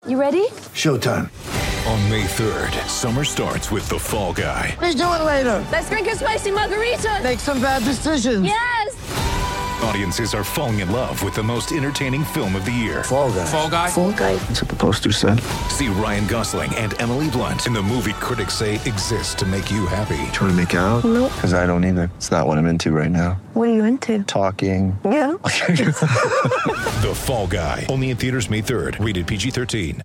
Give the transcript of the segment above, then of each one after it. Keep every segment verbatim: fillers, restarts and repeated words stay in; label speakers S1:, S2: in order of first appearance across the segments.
S1: You ready?
S2: Showtime.
S3: On May third, summer starts with The Fall Guy.
S2: Let's do it later.
S1: Let's drink a spicy margarita.
S2: Make some bad decisions.
S1: Yes!
S3: Audiences are falling in love with the most entertaining film of the year.
S2: Fall Guy.
S4: Fall Guy?
S1: Fall Guy.
S2: That's what the poster said.
S3: See Ryan Gosling and Emily Blunt in the movie critics say exists to make you happy.
S5: Trying to make it out?
S1: Nope.
S5: Because I don't either. It's not what I'm into right now.
S1: What are you into?
S5: Talking.
S1: Yeah.
S3: The Fall Guy. Only in theaters May third. Rated P G thirteen.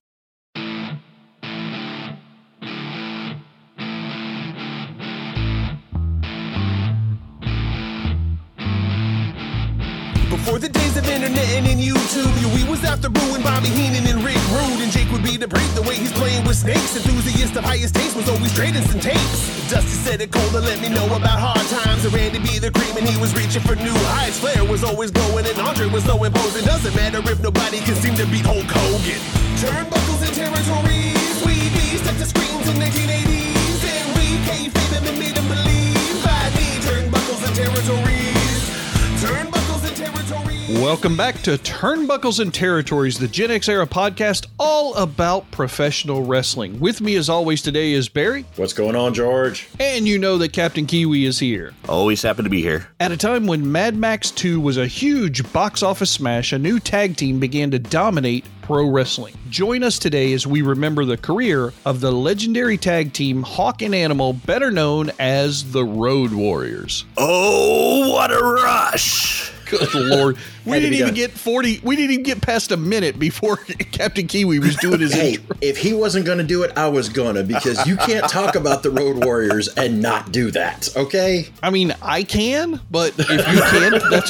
S6: Before the days of internet and in YouTube, yeah, we was after booing Bobby Heenan and Rick Rude, and Jake would be the brief the way he's playing with snakes. Enthusiast of highest taste was always trading some tapes. Dusty said it cold to let me know about hard times, and Randy be the cream and he was reaching for new heights. Flair was always going and Andre was so imposing. Doesn't matter if nobody can seem to beat Hulk Hogan. Turnbuckles and territories, we beast at the screens in nineteen eighties, and we kayfabe them and made them believe. I need turnbuckles and territories. Turnbuckles and territories.
S7: Welcome back to Turnbuckles and Territories, the Gen X Era podcast, all about professional wrestling. With me, as always, today is Barry.
S8: What's going on, George?
S7: And you know that Captain Kiwi is here.
S8: Always happy to be here.
S7: At a time when Mad Max two was a huge box office smash, a new tag team began to dominate pro wrestling. Join us today as we remember the career of the legendary tag team Hawk and Animal, better known as the Road Warriors.
S8: Oh, what a rush!
S7: Good Lord. We
S8: Had to
S7: didn't
S8: be
S7: even
S8: done.
S7: get forty, we didn't even get past a minute before Captain Kiwi was doing his
S8: Hey,
S7: intro.
S8: if he wasn't going to do it, I was going to, because you can't talk about the Road Warriors and not do that, okay?
S7: I mean, I can, but if you can't, that's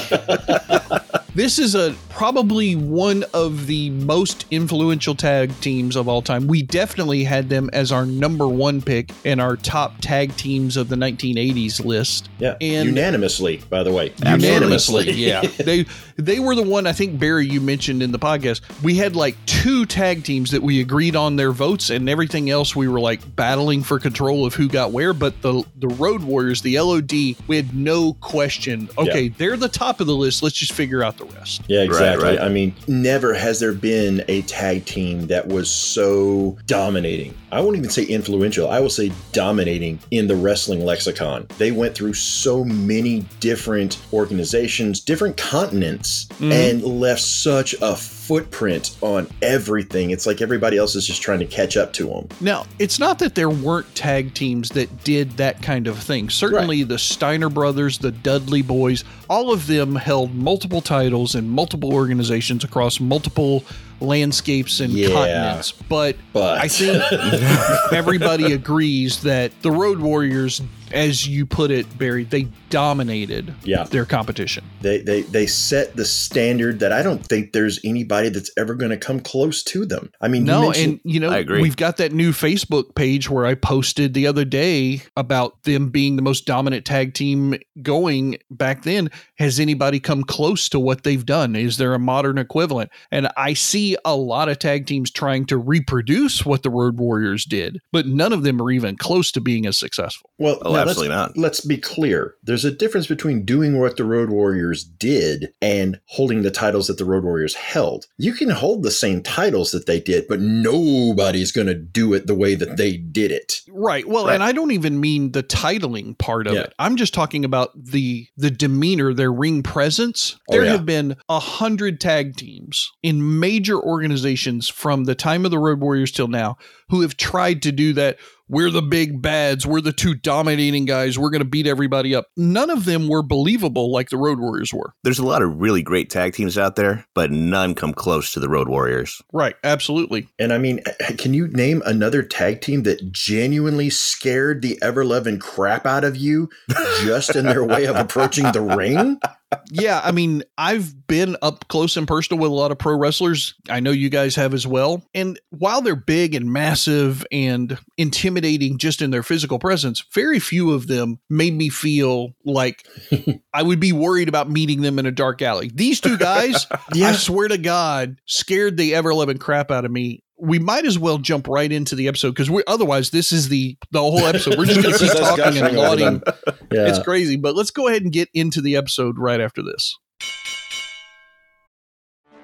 S7: okay. This is a probably one of the most influential tag teams of all time. We definitely had them as our number one pick in our top tag teams of the nineteen eighties list.
S8: Yeah,
S7: and
S8: unanimously, by the way.
S7: unanimously, yeah. They they were the one, I think, Barry, you mentioned in the podcast. We had like two tag teams that we agreed on their votes, and everything else we were like battling for control of who got where. But the the Road Warriors, the L O D, we had no question. Okay,
S8: Yeah.
S7: they're the top of the list. Let's just figure out the rest.
S8: Yeah, exactly.
S5: Right, right.
S8: I mean, never has there been a tag team that was so dominating. I won't even say influential. I will say dominating in the wrestling lexicon. They went through so many different organizations, different continents,
S7: Mhm.
S8: and left such a footprint on everything. It's like everybody else is just trying to catch up to them.
S7: Now, it's not that there weren't tag teams that did that kind of thing. Certainly the Steiner brothers, the Dudley boys, all of them held multiple titles in multiple organizations across multiple landscapes and
S8: Yeah.
S7: continents. But,
S8: But
S7: I think everybody agrees that the Road Warriors, as you put it, Barry, they dominated
S8: Yeah.
S7: their competition.
S8: They, they they set the standard that I don't think there's anybody that's ever going to come close to them. I mean, you
S7: No,
S8: mentioned-
S7: and you know,
S5: I agree.
S7: we've got that new Facebook page where I posted the other day about them being the most dominant tag team going back then. Has anybody come close to what they've done? Is there a modern equivalent? And I see a lot of tag teams trying to reproduce what the Road Warriors did, but none of them are even close to being as successful.
S8: Well,
S5: Oh,
S8: now
S5: absolutely
S8: let's,
S5: not.
S8: Let's be clear. There's a difference between doing what the Road Warriors did and holding the titles that the Road Warriors held. You can hold the same titles that they did, but nobody's going to do it the way that they did it.
S7: Right. Well,
S8: Right.
S7: and I don't even mean the titling part of
S8: Yeah.
S7: it. I'm just talking about the the demeanor, their ring presence.
S8: Oh,
S7: There
S8: yeah.
S7: have been a hundred tag teams in major organizations from the time of the Road Warriors till now who have tried to do that. We're the big bads. We're the two dominating guys. We're going to beat everybody up. None of them were believable like the Road Warriors were.
S9: There's a lot of really great tag teams out there, but none come close to the Road Warriors.
S7: Right. Absolutely.
S8: And I mean, can you name another tag team that genuinely scared the ever-loving crap out of you just in their way of approaching the ring?
S7: Yeah, I mean, I've been up close and personal with a lot of pro wrestlers. I know you guys have as well. And while they're big and massive and intimidating just in their physical presence, very few of them made me feel like I would be worried about meeting them in a dark alley. These two guys,
S8: Yeah.
S7: I swear to God, scared the ever-loving crap out of me. We might as well jump right into the episode because we otherwise this is the the whole episode. We're just going to
S8: This is
S7: keep
S8: us
S7: talking and
S8: gushing over
S7: lauding.
S8: them. Yeah.
S7: It's crazy, but let's go ahead and get into the episode right after this.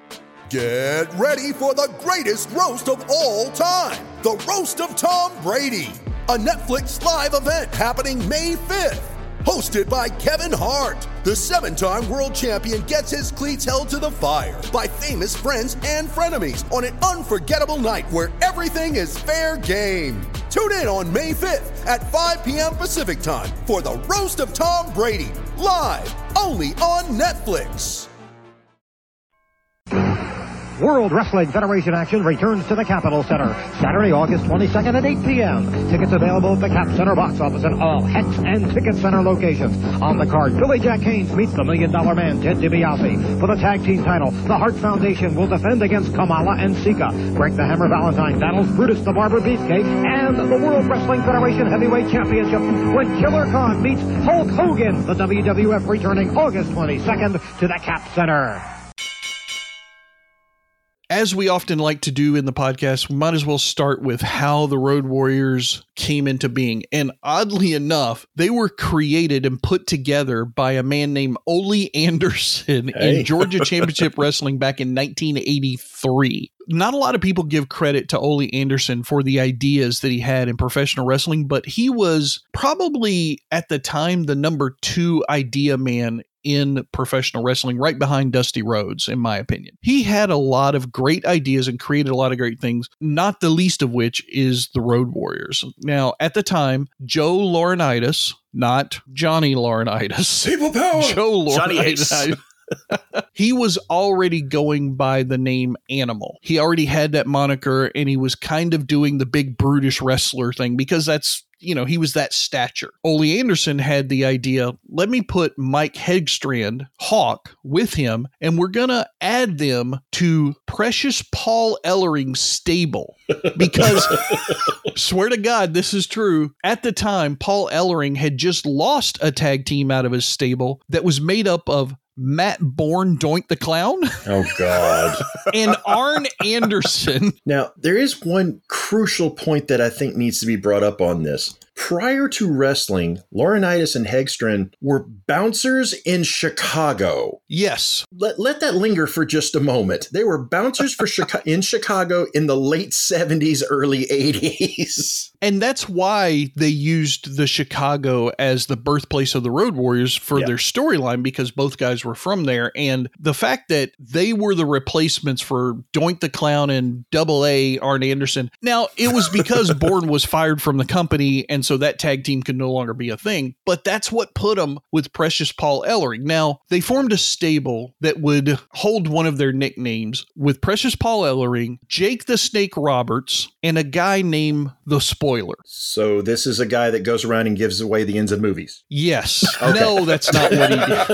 S4: Get ready for the greatest roast of all time, the Roast of Tom Brady, a Netflix live event happening May fifth. Hosted by Kevin Hart, the seven-time world champion gets his cleats held to the fire by famous friends and frenemies on an unforgettable night where everything is fair game. Tune in on May fifth at five p.m. Pacific time for the Roast of Tom Brady, live only on Netflix.
S10: World Wrestling Federation action returns to the Capitol Center Saturday, August twenty-second at eight p.m. Tickets available at the Cap Center box office in all Hex and Ticket Center locations. On the card, Billy Jack Haynes meets the Million Dollar Man, Ted DiBiase. For the tag team title, the Hart Foundation will defend against Kamala and Sika. Greg the Hammer Valentine battles Brutus the Barber Beefcake, and the World Wrestling Federation Heavyweight Championship when Killer Khan meets Hulk Hogan. The W W F returning August twenty-second to the Cap Center.
S7: As we often like to do in the podcast, we might as well start with how the Road Warriors came into being. And oddly enough, they were created and put together by a man named Ole Anderson hey. in Georgia Championship Wrestling back in nineteen eighty-three. Not a lot of people give credit to Ole Anderson for the ideas that he had in professional wrestling, but he was probably at the time the number two idea man in professional wrestling, right behind Dusty Rhodes, in my opinion. He had a lot of great ideas and created a lot of great things, not the least of which is the Road Warriors. Now, at the time, Joe Laurinaitis, not Johnny Laurinaitis.
S8: People power!
S7: Joe Laurinaitis.
S9: Johnny
S7: He was already going by the name Animal. He already had that moniker, and he was kind of doing the big brutish wrestler thing because that's, you know, he was that stature. Ole Anderson had the idea, let me put Mike Hegstrand, Hawk, with him, and we're going to add them to Precious Paul Ellering's stable. Because, swear to God, this is true. At the time, Paul Ellering had just lost a tag team out of his stable that was made up of Matt Bourne, Doink the Clown.
S8: Oh, God.
S7: And Arn Anderson.
S8: Now, there is one crucial point that I think needs to be brought up on this. Prior to wrestling, Laurinaitis and Hegstrand were bouncers in Chicago.
S7: Yes.
S8: Let, let that linger for just a moment. They were bouncers for Chica- in Chicago in the late seventies, early eighties.
S7: And that's why they used the Chicago as the birthplace of the Road Warriors for yeah. their storyline, because both guys were from there. And the fact that they were the replacements for Doink the Clown and Double A Arn Anderson. Now, it was because Bourne was fired from the company, and so that tag team could no longer be a thing. But that's what put them with Precious Paul Ellering. Now, they formed a stable that would hold one of their nicknames with Precious Paul Ellering, Jake the Snake Roberts, and a guy named The Spoiler.
S8: So this is a guy that goes around and gives away the ends of movies.
S7: Yes. Okay. No, that's not what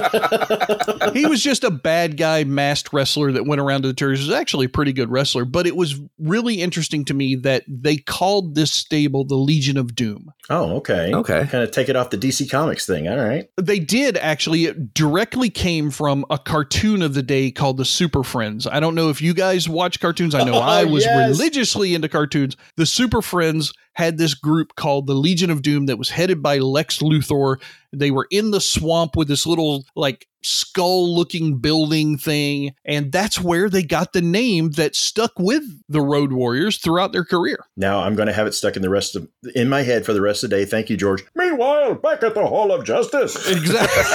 S7: he did. He was just a bad guy masked wrestler that went around to the tours. He was actually a pretty good wrestler, but it was really interesting to me that they called this stable the Legion of Doom.
S8: Oh, okay.
S9: Okay.
S8: Kind of take it off the D C Comics thing. All right.
S7: They did, actually. It directly came from a cartoon of the day called the Super Friends. I don't know if you guys watch cartoons. I know oh, I was yes. religiously into cartoons. The Super Friends had this group called the Legion of Doom that was headed by Lex Luthor. They were in the swamp with this little like skull looking building thing. And that's where they got the name that stuck with the Road Warriors throughout their career.
S8: Now I'm going to have it stuck in the rest of in my head for the rest of the day. Thank you, George. Meanwhile, back at the Hall of Justice.
S7: Exactly.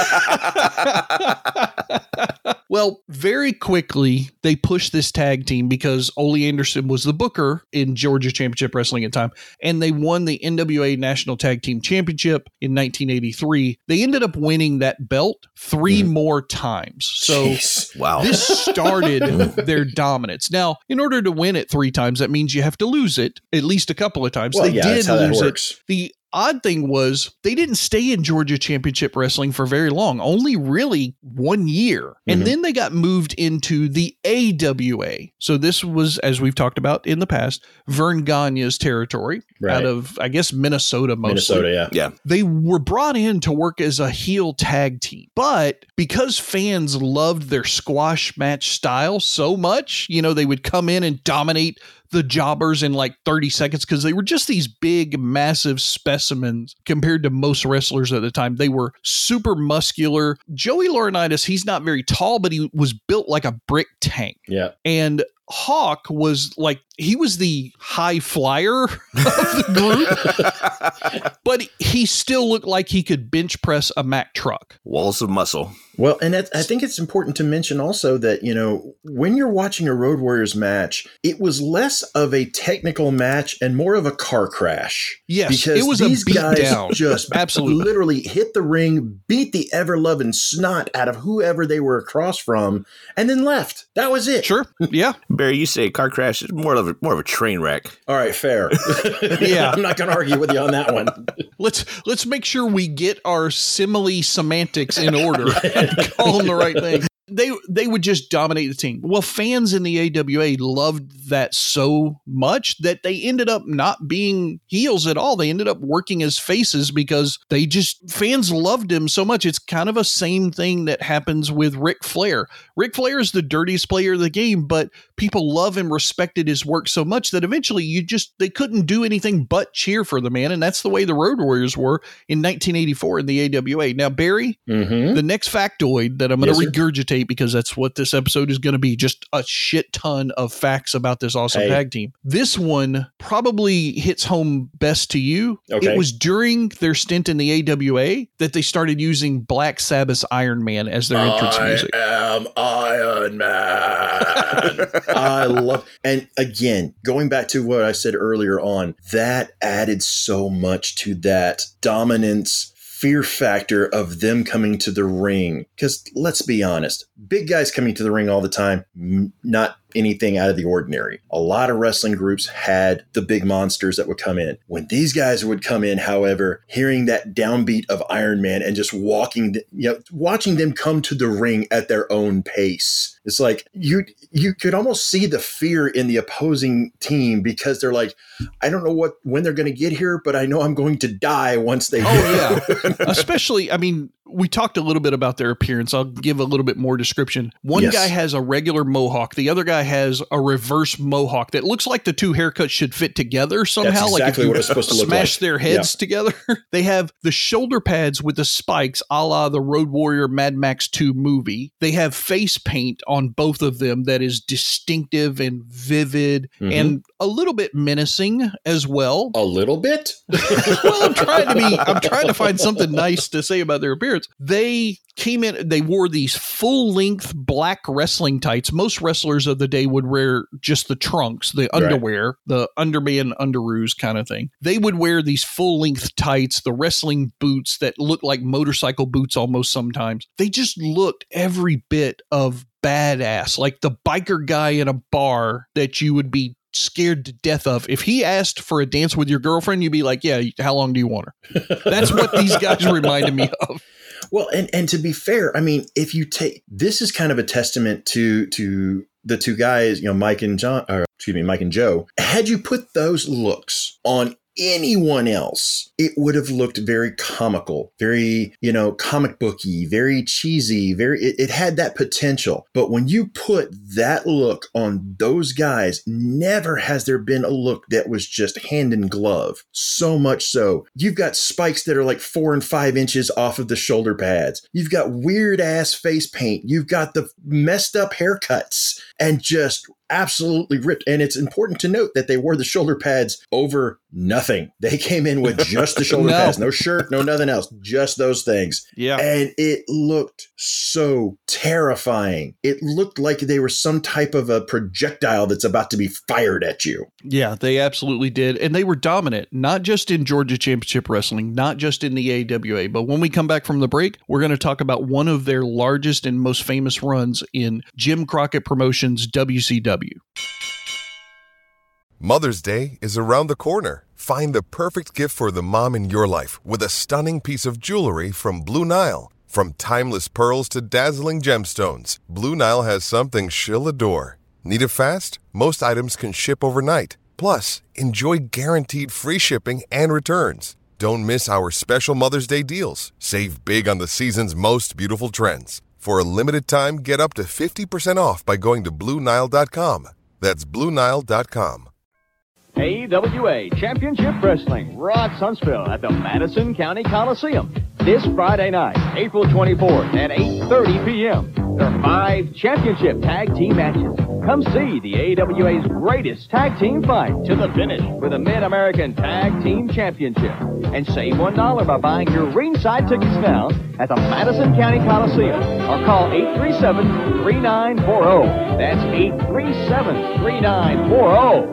S7: Well, very quickly, they pushed this tag team because Ole Anderson was the booker in Georgia Championship Wrestling at the time, and they won the N W A National Tag Team Championship in nineteen eighty-three. They ended up winning that belt three mm. more times. So
S8: Jeez.
S9: Wow.
S7: This started their dominance. Now, in order to win it three times, that means you have to lose it at least a couple of times.
S8: Well,
S7: they
S8: yeah,
S7: did
S8: that's how
S7: lose
S8: that works.
S7: it. The odd thing was they didn't stay in Georgia Championship Wrestling for very long, only really one year. And mm-hmm. then they got moved into the A W A. So this was, as we've talked about in the past, Vern Gagne's territory right. out of, I guess, Minnesota mostly.
S8: Minnesota, yeah.
S9: Yeah.
S7: They were brought in to work as a heel tag team. But because fans loved their squash match style so much, you know, they would come in and dominate the jobbers in like thirty seconds because they were just these big, massive specimens compared to most wrestlers at the time. They were super muscular. Joey Laurinaitis, he's not very tall, but he was built like a brick tank.
S8: Yeah.
S7: And Hawk was like, he was the high flyer of the group, but he still looked like he could bench press a Mack truck.
S9: Walls of muscle.
S8: Well, and that, I think it's important to mention also that, you know, when you're watching a Road Warriors match, it was less of a technical match and more of a car crash.
S7: Yes,
S8: because
S7: it was
S8: these
S7: a beat
S8: guys
S7: down.
S8: just
S7: Absolutely.
S8: literally hit the ring, beat the ever-loving snot out of whoever they were across from, and then left. That was it.
S7: Sure. Yeah.
S9: Barry, you say car crash is more of a more of a train wreck.
S8: All right, fair.
S7: Yeah.
S8: I'm not going to argue with you on that one.
S7: Let's let's make sure we get our simile semantics in order and call them the right thing. They they would just dominate the team. Well, fans in the A W A loved that so much that they ended up not being heels at all. They ended up working as faces because they just, fans loved him so much. It's kind of a same thing that happens with Ric Flair. Ric Flair is the dirtiest player of the game, but people love and respected his work so much that eventually you just, they couldn't do anything but cheer for the man. And that's the way the Road Warriors were in nineteen eighty-four in the A W A. Now, Barry,
S8: mm-hmm.
S7: the next factoid that I'm going to
S8: Yes,
S7: regurgitate, because that's what this episode is going to be, just a shit ton of facts about this awesome
S8: Hey.
S7: tag team. This one probably hits home best to you.
S8: Okay.
S7: It was during their stint in the A W A that they started using Black Sabbath's Iron Man as their entrance music.
S8: I am Iron Man. I love, and again, going back to what I said earlier on, that added so much to that dominance, fear factor of them coming to the ring. Because let's be honest, big guys coming to the ring all the time, m- not anything out of the ordinary. A lot of wrestling groups had the big monsters that would come in. When these guys would come in, however, hearing that downbeat of Iron Man and just walking, the, you know, watching them come to the ring at their own pace. It's like you you could almost see the fear in the opposing team because they're like, I don't know what when they're going to get here, but I know I'm going to die once they.
S7: Oh yeah, especially. I mean, we talked a little bit about their appearance. I'll give a little bit more description. One
S8: Yes.
S7: guy has a regular mohawk. The other guy has a reverse mohawk that looks like the two haircuts should fit together somehow.
S8: That's
S7: like
S8: exactly
S7: if you
S8: what it's supposed to look
S7: smash
S8: like.
S7: their heads together. They have the shoulder pads with the spikes, a la the Road Warrior Mad Max two movie. They have face paint on both of them that is distinctive and vivid
S8: Mhm.
S7: and a little bit menacing as well.
S8: A little bit.
S7: Well, I'm trying to be, I'm trying to find something nice to say about their appearance. They came in, they wore these full length black wrestling tights. Most wrestlers of the day would wear just the trunks, the underwear, the underman underoos kind of thing. They would wear these full length tights, the wrestling boots that look like motorcycle boots almost sometimes. They just looked every bit of badass, like the biker guy in a bar that you would be scared to death of. If he asked for a dance with your girlfriend, you'd be like, yeah, how long do you want her? That's what these guys reminded me of.
S8: Well, and, and to be fair, I mean, if you take, this is kind of a testament to, to the two guys, you know, Mike and John, or excuse me, Mike and Joe. Had you put those looks on anyone else, it would have looked very comical, very, you know, comic booky, very cheesy, very, it, it had that potential. But when you put that look on those guys, never has there been a look that was just hand in glove. So much so, you've got spikes that are like four and five inches off of the shoulder pads. You've got weird ass face paint. You've got the messed up haircuts and just absolutely ripped. And it's important to note that they wore the shoulder pads over nothing. They came in with just the shoulder
S7: No.
S8: pads, no shirt, no nothing else, just those things.
S7: Yeah.
S8: And it looked so terrifying. It looked like they were some type of a projectile that's about to be fired at you.
S7: Yeah, they absolutely did. And they were dominant, not just in Georgia Championship Wrestling, not just in the A W A. But when we come back from the break, we're going to talk about one of their largest and most famous runs in Jim Crockett Promotions W C W.
S11: Mother's Day is around the corner. Find the perfect gift for the mom in your life with a stunning piece of jewelry from Blue Nile. From timeless pearls to dazzling gemstones, Blue Nile has something she'll adore. Need it fast? Most items can ship overnight. Plus, enjoy guaranteed free shipping and returns. Don't miss our special Mother's Day deals. Save big on the season's most beautiful trends. For a limited time, get up to fifty percent off by going to Blue Nile dot com. That's Blue Nile dot com.
S12: A W A Championship Wrestling rocks Huntsville at the Madison County Coliseum this Friday night, April twenty-fourth at eight thirty p.m. There are five championship tag team matches. Come see the A W A's greatest tag team fight to the finish for the Mid-American Tag Team Championship. And save one dollar by buying your ringside tickets now at the Madison County Coliseum or call eight three seven, three nine four zero. That's eight three seven, three nine four zero.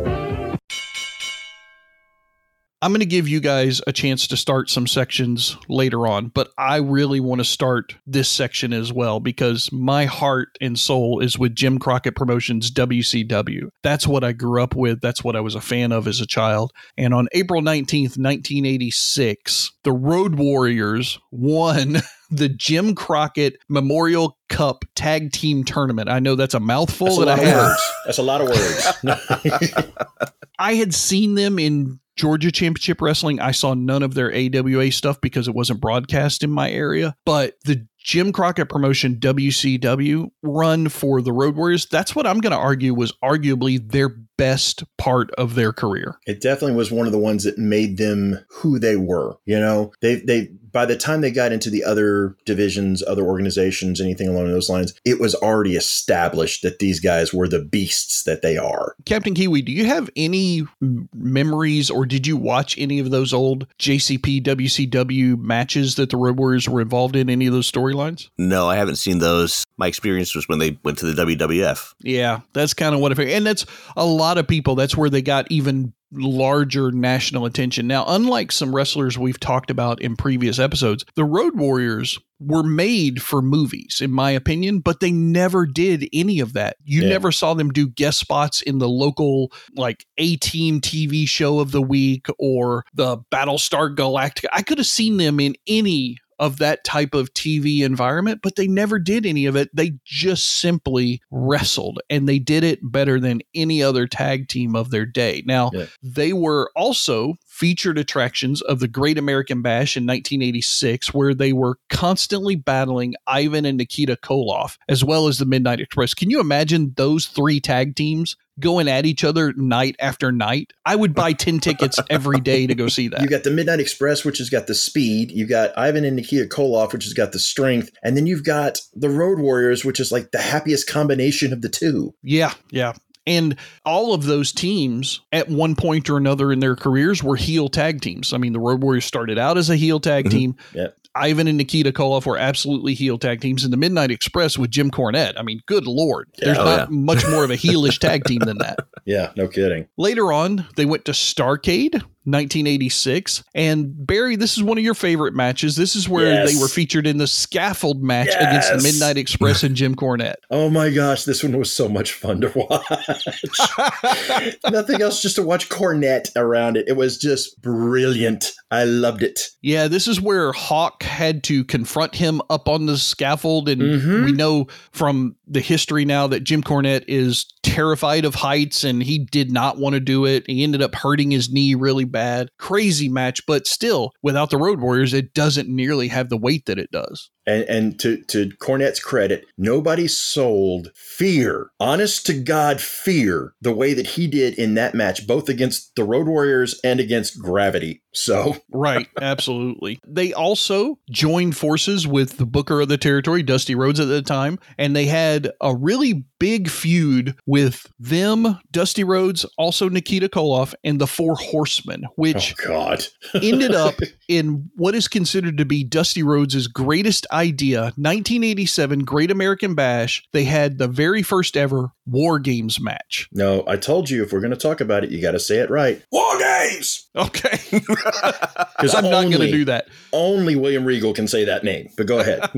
S7: I'm going to give you guys a chance to start some sections later on, but I really want to start this section as well because my heart and soul is with Jim Crockett Promotions W C W. That's what I grew up with. That's what I was a fan of as a child. And on April nineteenth, nineteen eighty-six, the Road Warriors won the Jim Crockett Memorial Cup Tag Team Tournament. I know that's a mouthful.
S8: That's a
S7: that
S8: lot
S7: I
S8: of
S7: have.
S8: words. That's a lot of words.
S7: I had seen them in Georgia Championship Wrestling. I saw none of their A W A stuff because it wasn't broadcast in my area. But the Jim Crockett Promotion W C W run for the Road Warriors, that's what I'm going to argue was arguably their best part of their career.
S8: It definitely was one of the ones that made them who they were. You know, they they by the time they got into the other divisions, other organizations, anything along those lines, it was already established that these guys were the beasts that they are.
S7: Captain Kiwi, do you have any m- memories or did you watch any of those old J C P W C W matches that the Road Warriors were involved in, any of those storylines?
S9: No, I haven't seen those. My experience was when they went to the W W F.
S7: Yeah, that's kind of what I figured. And that's a lot of people. That's where they got even larger national attention. Now, unlike some wrestlers we've talked about in previous episodes, the Road Warriors were made for movies, in my opinion, but they never did any of that. You
S8: Yeah.
S7: never saw them do guest spots in the local, like, A-Team T V show of the week or the Battlestar Galactica. I could have seen them in any of that type of T V environment, but they never did any of it. They just simply wrestled, and they did it better than any other tag team of their day. Now,
S8: Yeah.
S7: they were also featured attractions of the Great American Bash in nineteen eighty-six, where they were constantly battling Ivan and Nikita Koloff, as well as the Midnight Express. Can you imagine those three tag teams going at each other night after night? I would buy ten tickets every day to go see that.
S8: You got the Midnight Express, which has got the speed. You got Ivan and Nikita Koloff, which has got the strength. And then you've got the Road Warriors, which is like the happiest combination of the two.
S7: Yeah, yeah. And all of those teams at one point or another in their careers were heel tag teams. I mean, the Road Warriors started out as a heel tag
S8: Mm-hmm.
S7: team.
S8: Yep.
S7: Ivan and Nikita Koloff were absolutely heel tag teams. And the Midnight Express with Jim Cornette. I mean, good Lord.
S8: Yeah,
S7: There's
S8: oh,
S7: not
S8: yeah.
S7: much more of a heelish tag team than that.
S8: Yeah, no kidding.
S7: Later on, they went to Starrcade, nineteen eighty-six. And Barry, this is one of your favorite matches. This is where
S8: Yes.
S7: they were featured in the scaffold match
S8: Yes.
S7: against the Midnight Express and Jim Cornette.
S8: Oh my gosh, this one was so much fun to watch. Nothing else, just to watch Cornette around it. It was just brilliant. I loved it.
S7: Yeah, this is where Hawk had to confront him up on the scaffold. And
S8: Mhm.
S7: we know from the history now that Jim Cornette is terrified of heights and he did not want to do it. He ended up hurting his knee really bad. Crazy match, but still, without the Road Warriors, it doesn't nearly have the weight that it does.
S8: And, and to, to Cornette's credit, nobody sold fear, honest to God fear, the way that he did in that match, both against the Road Warriors and against Gravity. So,
S7: Right, absolutely. They also joined forces with the Booker of the Territory, Dusty Rhodes at the time, and they had a really big feud with them, Dusty Rhodes, also Nikita Koloff, and the Four Horsemen, which
S8: oh God.
S7: ended up in what is considered to be Dusty Rhodes' greatest idea, nineteen eighty-seven Great American Bash. They had the very first ever War Games match.
S8: No, I told you, if we're going to talk about it, you got to say it right. War Games!
S7: Okay.
S8: Because
S7: I'm not going to do that.
S8: Only William Regal can say that name, but go ahead.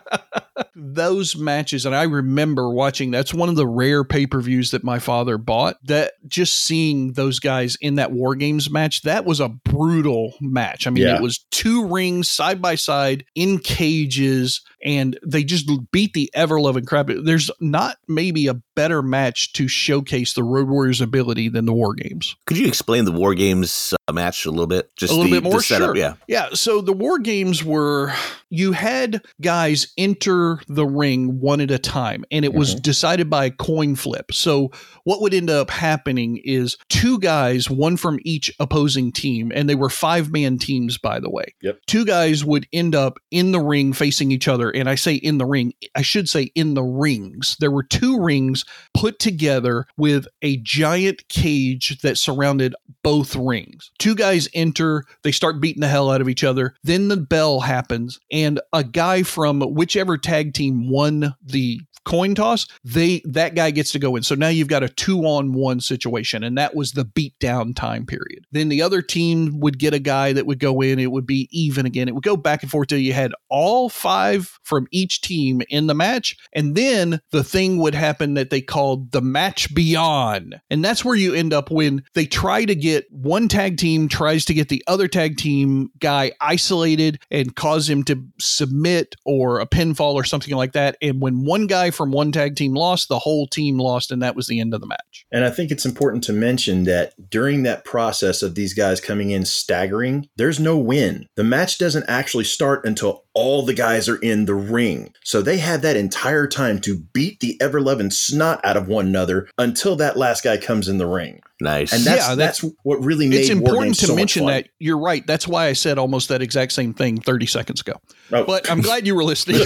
S7: Those matches, and I remember watching, that's one of the rare pay-per-views that my father bought, that just seeing those guys in that War Games match, that was a brutal match. I mean,
S8: Yeah.
S7: it was two rings side by side in cages, and they just beat the ever-loving crap. There's not maybe a better match to showcase the Road Warriors' ability than the War Games.
S9: Could you explain the War Games uh, match a little bit? Just
S7: a little
S9: the,
S7: bit more?
S9: the setup,
S7: sure.
S9: Yeah.
S7: Yeah. So the War Games were, you had guys enter the ring one at a time, and it was
S8: Mhm.
S7: decided by a coin flip. So what would end up happening is two guys, one from each opposing team, and they were five-man teams, by the way.
S8: Yep.
S7: Two guys would end up in the ring facing each other. And I say in the ring, I should say in the rings. There were two rings put together with a giant cage that surrounded both rings. Two guys enter, they start beating the hell out of each other. Then the bell happens, and a guy from whichever tag team won the coin toss, they that guy gets to go in. So now you've got a two-on-one situation, and that was the beatdown time period. Then the other team would get a guy that would go in. It would be even again. It would go back and forth till you had all five from each team in the match, and then the thing would happen that they called the match beyond, and that's where you end up when they try to get one tag team tries to get the other tag team guy isolated and cause him to submit or a pinfall or something like that. And when one guy from one tag team lost, the whole team lost, and that was the end of the match.
S8: And I think it's important to mention that during that process of these guys coming in staggering, there's no win. The match doesn't actually start until all the guys are in the ring. So they had that entire time to beat the ever-loving snot out of one another until that last guy comes in the ring.
S9: Nice.
S8: And that's,
S7: Yeah,
S8: that's,
S7: that's-
S8: what really made
S7: It's
S8: War
S7: important
S8: Games
S7: to
S8: so much
S7: mention
S8: fun.
S7: that. You're right. That's why I said almost that exact same thing thirty seconds ago.
S8: Oh.
S7: But I'm glad you were listening.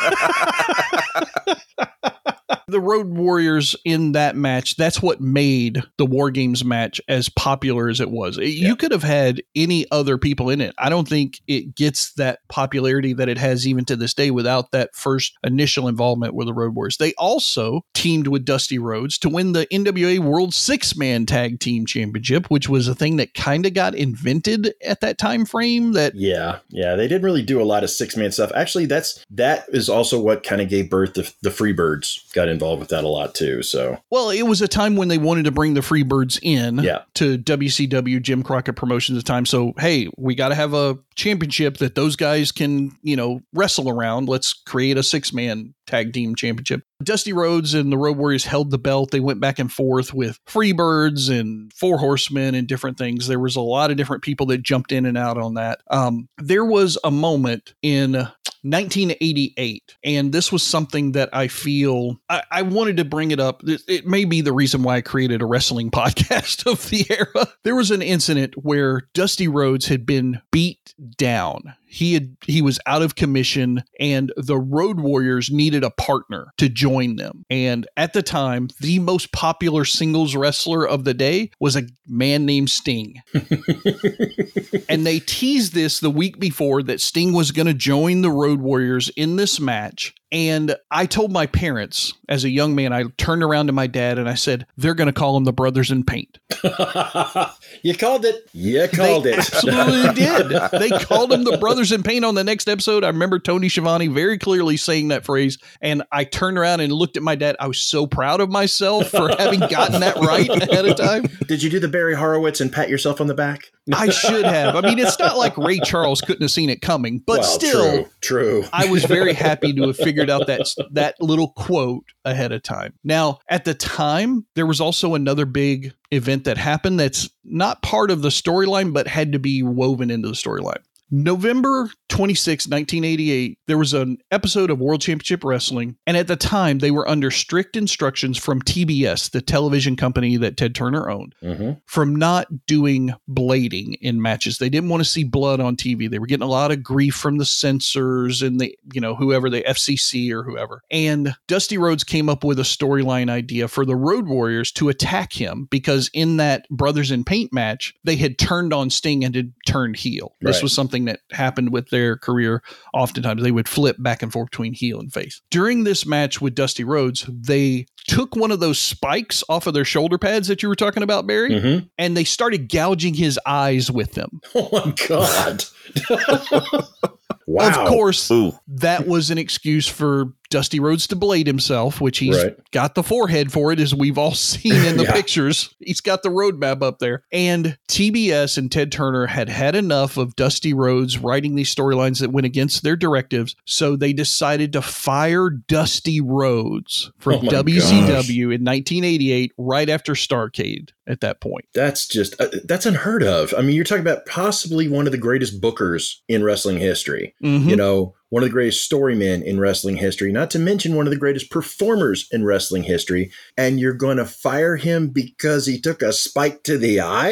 S7: The Road Warriors in that match, that's what made the War Games match as popular as it was. It- You could have had any other people in it. I don't think it gets that popularity that it has even to this day without that first initial involvement with the Road Warriors. They also teamed with Dusty Rhodes to win the N W A World Six-Man Tag Team Championship, which was a thing that kind of got invented at that time frame. That
S8: Yeah, yeah, they didn't really do a lot of six-man stuff. Actually, that's that is also what kind of gave birth to the Freebirds. Got involved with that a lot too. So,
S7: Well, it was a time when they wanted to bring the Freebirds in
S8: Yeah.
S7: to W C W, Jim Crockett Promotions at the time. So, hey, we got to have a championship that those guys can, you know, wrestle around. Let's create a six-man tag team championship. Dusty Rhodes and the Road Warriors held the belt. They went back and forth with Freebirds and Four Horsemen and different things. There was a lot of different people that jumped in and out on that. Um, there was a moment in nineteen eighty-eight, and this was something that I feel I, I wanted to bring it up. It, it may be the reason why I created a wrestling podcast of the era. There was an incident where Dusty Rhodes had been beat down. He had he was out of commission, and the Road Warriors needed a partner to join them. And at the time, the most popular singles wrestler of the day was a man named Sting. And they teased this the week before that Sting was going to join the Road Warriors in this match. And I told my parents as a young man, I turned around to my dad and I said, they're going to call them the Brothers in Paint.
S8: you called it. You called
S7: they
S8: it.
S7: Absolutely did. They called them the Brothers in Paint on the next episode. I remember Tony Schiavone very clearly saying that phrase. And I turned around and looked at my dad. I was so proud of myself for having gotten that right ahead of time.
S8: Did you do the Barry Horowitz and pat yourself on the back?
S7: I should have. I mean, it's not like Ray Charles couldn't have seen it coming, but
S8: Well,
S7: still,
S8: true, true.
S7: I was very happy to have figured out that that little quote ahead of time. Now, at the time, there was also another big event that happened that's not part of the storyline, but had to be woven into the storyline. November twenty-sixth, nineteen eighty-eight, there was an episode of World Championship Wrestling, and at the time, they were under strict instructions from T B S, the television company that Ted Turner owned,
S8: mm-hmm.
S7: from not doing blading in matches. They didn't want to see blood on T V. They were getting a lot of grief from the censors and the, you know, whoever, the F C C or whoever. And Dusty Rhodes came up with a storyline idea for the Road Warriors to attack him because in that Brothers in Paint match, they had turned on Sting and had turned heel. This
S8: Right.
S7: was something that happened with their career. Oftentimes they would flip back and forth between heel and face. During this match with Dusty Rhodes, they took one of those spikes off of their shoulder pads that you were talking about, Barry,
S8: mm-hmm.
S7: and they started gouging his eyes with them.
S8: Oh my God. Wow.
S7: Of course,
S9: Ooh.
S7: that was an excuse for Dusty Rhodes to blade himself, which he's
S8: Right.
S7: got the forehead for it, as we've all seen in the
S8: Yeah.
S7: pictures. He's got the roadmap up there. And T B S and Ted Turner had had enough of Dusty Rhodes writing these storylines that went against their directives, so they decided to fire Dusty Rhodes from
S8: Oh my
S7: W C W
S8: gosh.
S7: in nineteen eighty-eight, right after Starrcade at that point.
S8: That's just, uh, that's unheard of. I mean, you're talking about possibly one of the greatest bookers in wrestling history.
S7: Mhm.
S8: You know, one of the greatest storymen in wrestling history, not to mention one of the greatest performers in wrestling history. And you're going to fire him because he took a spike to the eye?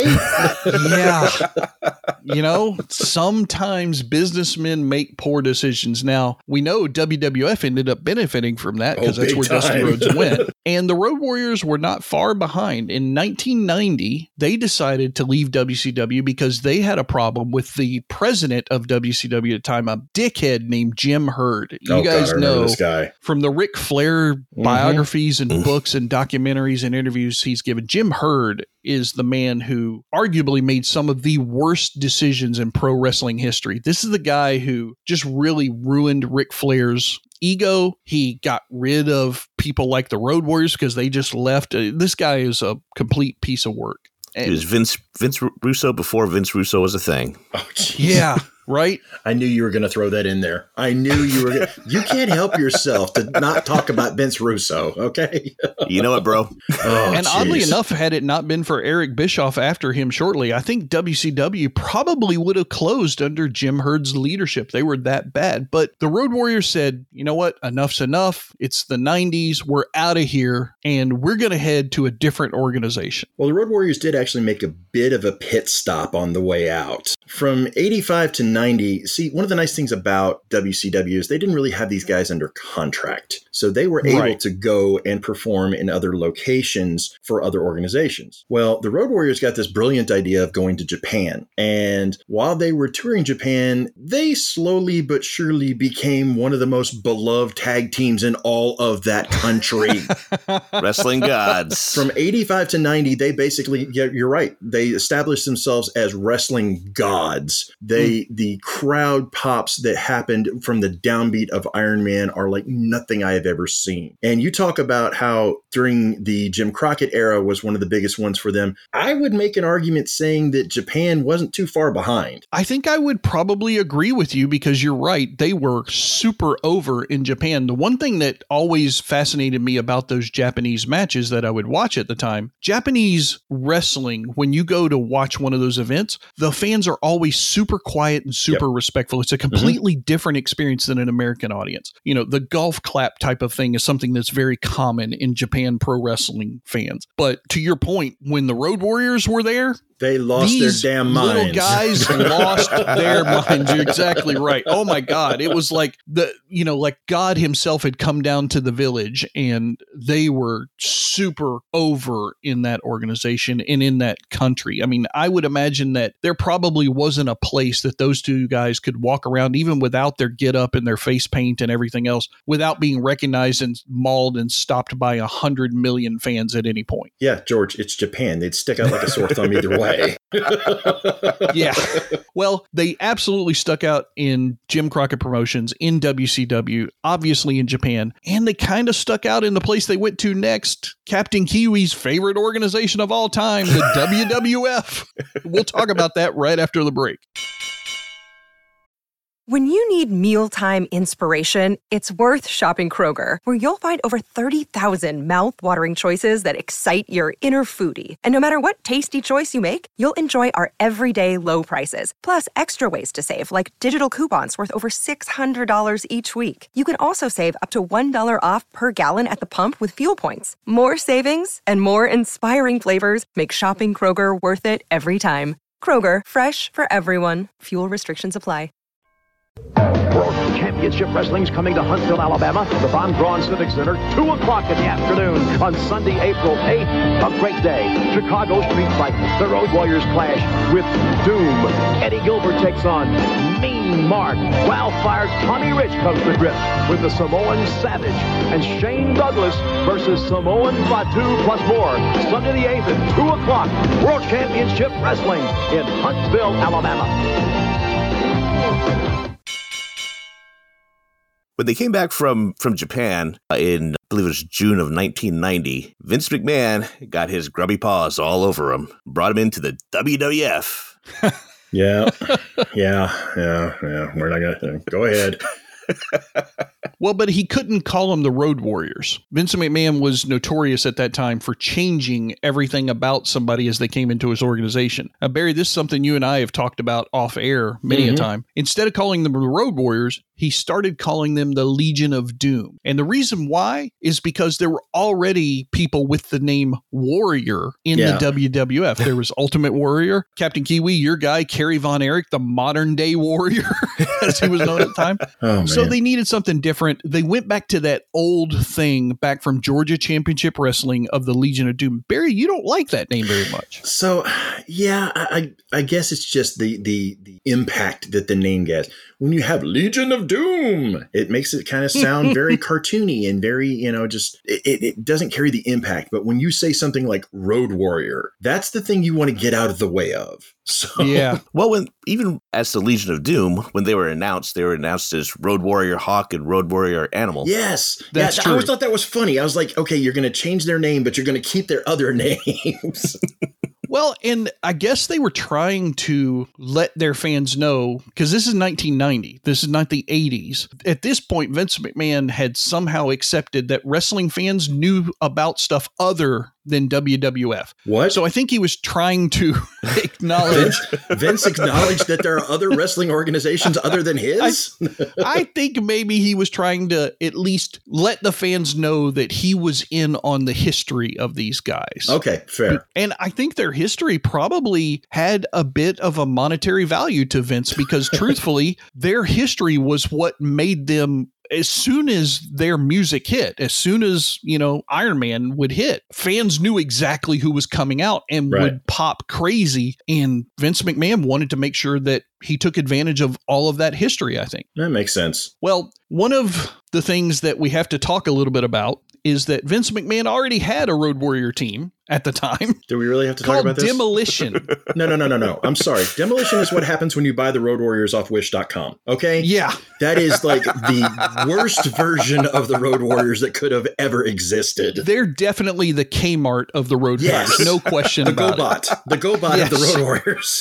S7: Yeah. You know, sometimes businessmen make poor decisions. Now, we know W W F ended up benefiting from that because
S8: Oh,
S7: that's
S8: big
S7: where Dusty
S8: time.
S7: Rhodes went. And the Road Warriors were not far behind. In nineteen ninety, they decided to leave W C W because they had a problem with the president of W C W at the time, a dickhead named Jim Herd. You
S8: Oh, God,
S7: guys
S8: I remember
S7: know
S8: this guy.
S7: from the Ric Flair biographies and books and documentaries and interviews he's given, Jim Herd is the man who arguably made some of the worst decisions in pro wrestling history. This is the guy who just really ruined Ric Flair's ego. He got rid of people like the Road Warriors because they just left. Uh, This guy is a complete piece of work.
S9: It was Vince Vince Russo before Vince Russo was a thing.
S8: Oh, geez.
S7: Yeah, right?
S8: I knew you were going to throw that in there. I knew you were going to. You can't help yourself to not talk about Vince Russo, okay?
S9: You know it, bro.
S8: Oh,
S7: And oddly
S8: geez.
S7: enough, had it not been for Eric Bischoff after him shortly, I think W C W probably would have closed under Jim Herd's leadership. They were that bad. But the Road Warriors said, you know what? Enough's enough. It's the nineties. We're out of here. And we're going to head to a different organization.
S8: Well, the Road Warriors did actually make a bit of a pit stop on the way out. From eighty-five to ninety, see, one of the nice things about W C W is they didn't really have these guys under contract. So they were able
S7: Right.
S8: to go and perform in other locations for other organizations. Well, the Road Warriors got this brilliant idea of going to Japan. And while they were touring Japan, they slowly but surely became one of the most beloved tag teams in all of that country.
S9: Wrestling gods.
S8: From eighty-five to ninety, they basically, yeah, you're right. They established themselves as wrestling gods. They, mm. the crowd pops that happened from the downbeat of Iron Man are like nothing I have ever seen. And you talk about how during the Jim Crockett era was one of the biggest ones for them. I would make an argument saying that Japan wasn't too far behind.
S7: I think I would probably agree with you because you're right. They were super over in Japan. The one thing that always fascinated me about those Japanese matches that I would watch at the time, Japanese wrestling, when you go to watch one of those events, the fans are always super quiet and super yep. respectful. It's a completely mm-hmm. different experience than an American audience. You know, the golf clap type of thing is something that's very common in Japan pro wrestling fans. But to your point, when the Road Warriors were there,
S8: they lost
S7: These
S8: their damn minds.
S7: Little guys lost their minds. You're exactly right. Oh my God. It was like the, you know, like God himself had come down to the village and they were super over in that organization and in that country. I mean, I would imagine that there probably wasn't a place that those two guys could walk around even without their get up and their face paint and everything else without being recognized and mauled and stopped by a hundred million fans at any point.
S8: Yeah, George, it's Japan. They'd stick out like a sore thumb either way.
S7: Yeah. Well, they absolutely stuck out in Jim Crockett Promotions, in W C W, obviously in Japan, and they kind of stuck out in the place they went to next, Captain Kiwi's favorite organization of all time, the W W F. We'll talk about that right after the break.
S13: When you need mealtime inspiration, it's worth shopping Kroger, where you'll find over thirty thousand mouth-watering choices that excite your inner foodie. And no matter what tasty choice you make, you'll enjoy our everyday low prices, plus extra ways to save, like digital coupons worth over six hundred dollars each week. You can also save up to one dollar off per gallon at the pump with fuel points. More savings and more inspiring flavors make shopping Kroger worth it every time. Kroger, fresh for everyone. Fuel restrictions apply.
S12: World Championship Wrestling's coming to Huntsville, Alabama, the Von Braun Civic Center, two o'clock in the afternoon on Sunday, April eighth. A great day. Chicago Street Fight. The Road Warriors clash with Doom. Eddie Gilbert takes on Mean Mark. Wildfire's Tommy Rich comes to grips with the Samoan Savage. And Shane Douglas versus Samoan Fatu plus more. Sunday the eighth at two o'clock. World Championship Wrestling in Huntsville, Alabama.
S9: When they came back from, from Japan uh, in, I believe it was June of nineteen ninety, Vince McMahon got his grubby paws all over him, brought him into the W W F.
S8: yeah, yeah, yeah, yeah. We're not going to go ahead.
S7: Well, but he couldn't call them the Road Warriors. Vince McMahon was notorious at that time for changing everything about somebody as they came into his organization. Now, Barry, this is something you and I have talked about off air many mm-hmm. a time. Instead of calling them the Road Warriors, he started calling them the Legion of Doom. And the reason why is because there were already people with the name Warrior in yeah. the W W F. There was Ultimate Warrior, Captain Kiwi, your guy, Kerry Von Erich, the modern day Warrior, as he was known at the time.
S8: Oh,
S7: so they needed something different. They went back to that old thing back from Georgia Championship Wrestling of the Legion of Doom. Barry, you don't like that name very much.
S8: So, yeah, I I guess it's just the the the impact that the name gets. When you have Legion of Doom, it makes it kind of sound very cartoony and very, you know, just it, it doesn't carry the impact. But when you say something like Road Warrior, that's the thing you want to get out of the way of. So
S7: yeah.
S9: Well, when even as the Legion of Doom, when they were announced, they were announced as Road Warrior Hawk and Road Warrior Animal.
S8: Yes,
S7: that's
S8: yeah,
S7: true.
S8: I always thought that was funny. I was like, okay, you're going to change their name, but you're going to keep their other names.
S7: Well, and I guess they were trying to let their fans know, because this is nineteen ninety. This is not the eighties. At this point, Vince McMahon had somehow accepted that wrestling fans knew about stuff other than W W F.
S8: What?
S7: So I think he was trying to acknowledge.
S8: Vince, Vince acknowledged that there are other wrestling organizations other than his?
S7: I, I think maybe he was trying to at least let the fans know that he was in on the history of these guys.
S8: Okay, fair.
S7: And I think their history probably had a bit of a monetary value to Vince because truthfully, their history was what made them. As soon as their music hit, as soon as, you know, Iron Man would hit, fans knew exactly who was coming out and right. would pop crazy. And Vince McMahon wanted to make sure that he took advantage of all of that history, I think.
S8: That makes sense.
S7: Well, one of the things that we have to talk a little bit about is that Vince McMahon already had a Road Warrior team at the time.
S8: Do we really have to talk about this?
S7: Demolition.
S8: no, no, no, no, no. I'm sorry. Demolition is what happens when you buy the Road Warriors off wish dot com. Okay?
S7: Yeah.
S8: That is like the worst version of the Road Warriors that could have ever existed.
S7: They're definitely the Kmart of the Road
S8: yes.
S7: Warriors. No question
S8: the
S7: about
S8: GoBot.
S7: it.
S8: The GoBot yes. of the Road Warriors.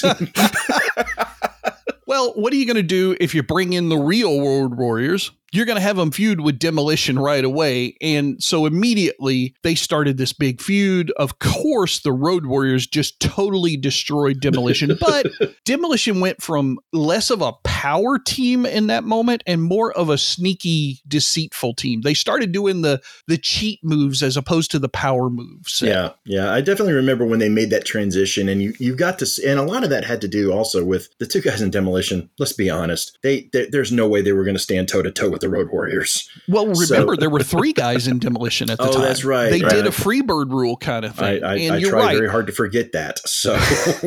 S7: Well, what are you going to do if you bring in the real Road Warriors? You're going to have them feud with Demolition right away. And so immediately they started this big feud. Of course, the Road Warriors just totally destroyed Demolition. But Demolition went from less of a power team in that moment and more of a sneaky, deceitful team. They started doing the the cheat moves as opposed to the power moves.
S8: Yeah, yeah. I definitely remember when they made that transition. And you, you got to see, and a lot of that had to do also with the two guys in Demolition. Let's be honest. They, they There's no way they were going to stand toe-to-toe with the Road Warriors.
S7: Well, remember, so. there were three guys in Demolition at the
S8: oh,
S7: time.
S8: Oh, that's right.
S7: They
S8: right.
S7: did a Freebird rule kind of thing.
S8: I, I,
S7: and
S8: I
S7: you're
S8: tried
S7: right.
S8: very hard to forget that. So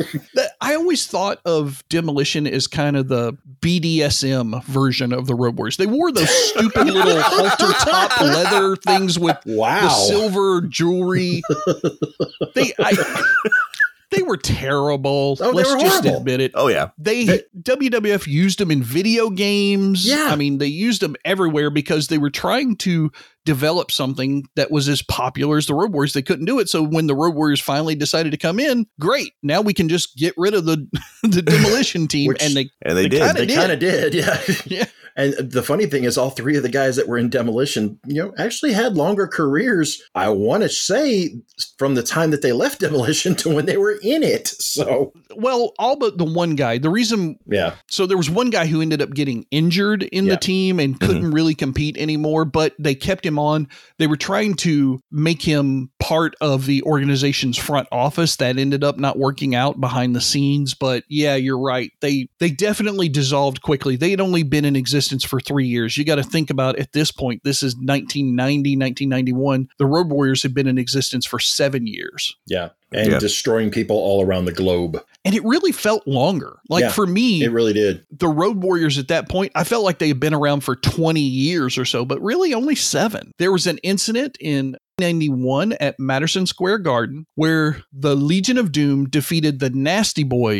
S7: I always thought of Demolition as kind of the B D S M version of the Road Warriors. They wore those stupid little halter top leather things with
S8: wow.
S7: the silver jewelry. They, I, They were terrible.
S8: Oh,
S7: Let's
S8: they were
S7: just
S8: horrible.
S7: admit it.
S9: Oh, yeah.
S7: They,
S8: They-
S7: W W F used them in video games.
S8: Yeah.
S7: I mean, they used them everywhere because they were trying to develop something that was as popular as the Road Warriors. They couldn't do it. So when the Road Warriors finally decided to come in, great. Now we can just get rid of the the Demolition team.
S8: Which-
S7: and they,
S9: and they,
S7: they
S9: did.
S7: kinda
S8: They kind of did. Yeah.
S7: Yeah.
S8: And the funny thing is all three of the guys that were in Demolition, you know, actually had longer careers. I want to say from the time that they left Demolition to when they were in it. So,
S7: well, all but the one guy. The reason,
S8: yeah.
S7: So there was one guy who ended up getting injured in
S8: Yeah.
S7: the team and couldn't mm-hmm. really compete anymore, but they kept him on. They were trying to make him part of the organization's front office. That ended up not working out behind the scenes. But yeah, you're right. They they definitely dissolved quickly. They had only been in existence for three years. You got to think about at this point, this is nineteen ninety, nineteen ninety-one. The Road Warriors had been in existence for seven years.
S8: Yeah. And
S9: Yeah.
S8: destroying people all around the globe.
S7: And it really felt longer. Like
S8: Yeah,
S7: for me,
S8: It really did.
S7: the Road Warriors at that point, I felt like they had been around for twenty years or so, but really only seven. There was an incident in ninety-one at Madison Square Garden where the Legion of Doom defeated the Nasty Boys